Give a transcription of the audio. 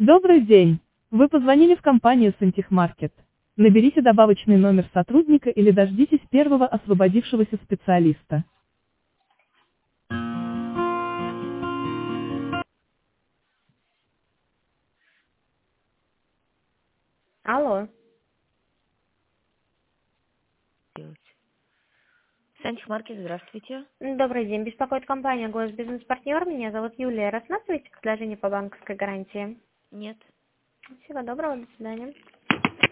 Добрый день. Вы позвонили в компанию Сантехмаркет. Наберите добавочный номер сотрудника или дождитесь первого освободившегося специалиста. Алло. Делать. Сантехмаркет, здравствуйте. Добрый день. Беспокоит компания «Голос Бизнес-партнер». Меня зовут Юлия. Рассматриваете предложение по банковской гарантии? Нет. Всего доброго. До свидания.